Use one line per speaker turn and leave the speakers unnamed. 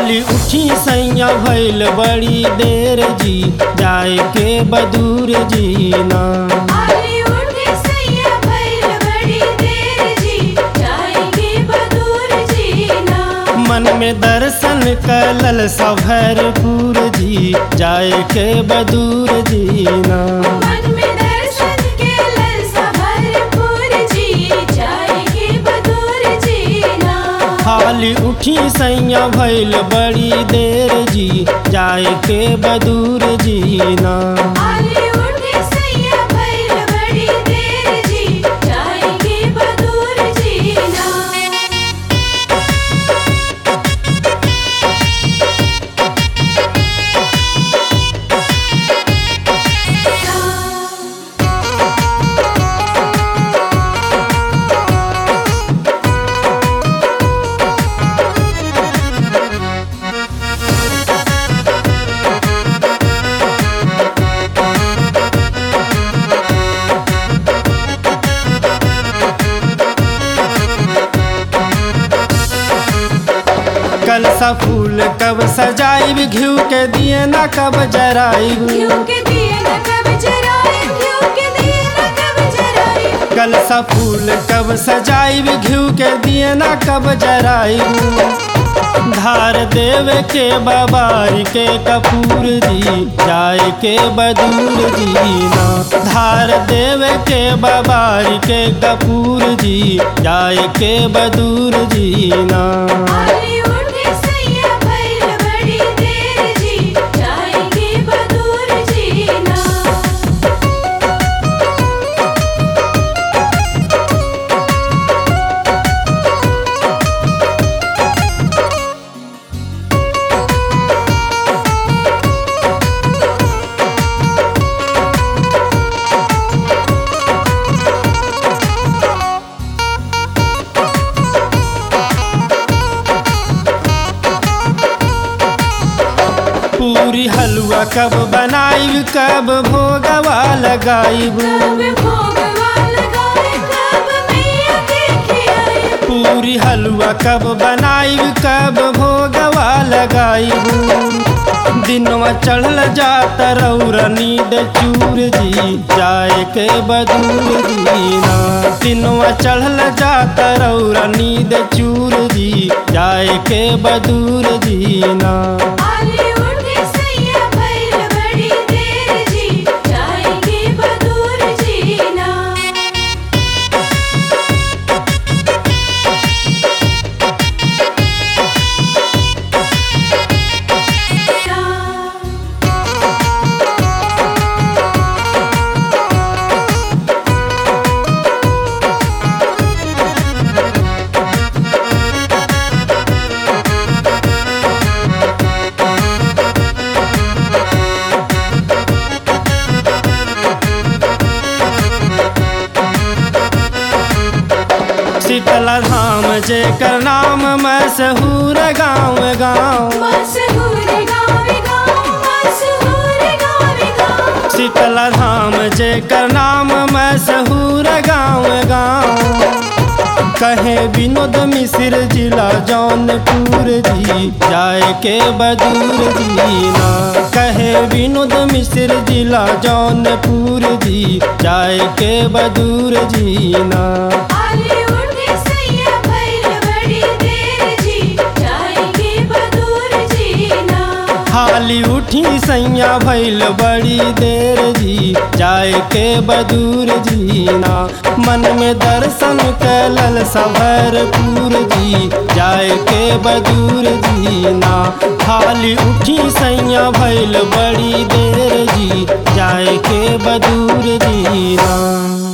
हाली उठी सैया भइल बड़ी देर जी, जाए के बदूर जी ना।
हाली उठी सैया भइल बड़ी देर जी, जाए के बदूर जी ना।
मन में दर्शन कलल सा भरपूर जी, जाए के बदूर जी ना।
मन में दर्शन के ललसा भरपूर जी, जाए के बदूर जी ना।
हाली उठी सैया भइल बड़ी देर जी, जाए के बदूर जी ना।
हाली उठी सैया भइल बड़ी देर जी, जाए के बदूर जी ना।
कलसा फूल कब सजाइब, घिउ के दिए ना कब जराइब।
घिउ के दिए न कब जराए, घिउ के दिए न कब जराए।
कलसा फूल कब सजाइब, घिउ के दिए ना कब जराइब। धार देवे के बाबारी के कपूर जी, जाए के बदूर जी ना। धार देवे के बाबारी के कपूर जी, जाए के बदूर जी ना।
हाली उठी सैया भइल बड़ी देर जी, जाए के बदूर जी ना।
पूरी हलवा कब बनाइब, कब भोगवा लगाइब।
कब भोगवा लगाए, कब मैया देखे आए।
पूरी हलवा कब बनाइब, कब भोगवा लगाइब। दिनवा चढ़ल जात रौरा नींद चूर जी, जाए के बदूर जी ना। दिनवा चढ़ल जात रौरा नींद चूर जी, जाए के बदूर जी ना।
हाली उठी सैया भइल बड़ी देर जी, जाए के बदूर जी ना।
शीतला धाम जेकर नाम मशहूर गाँव गाँव।
मशहूर गावे गाँव, मशहूर गावे गाँव।
शीतला धाम जेकर नाम मशहूर गाँव गाँव। कहे विनोद मिश्र जिला जौनपुर जी, जाए के बदूर जी ना। कहे विनोद मिश्र जिला जौनपुर जी, जाए के बदूर जी ना।
हाली उठी सैया भइल बड़ी देर जी, जाए के बदूर जी ना।
हाली उठी सैया भइल बड़ी देर जी, जाए के बदूर जी ना। मन में दर्शन कलल सा भरपूर जी, जाए के बदूर जी ना। हाली उठी सैया भइल बड़ी देर जी, जाए के बदूर जी ना।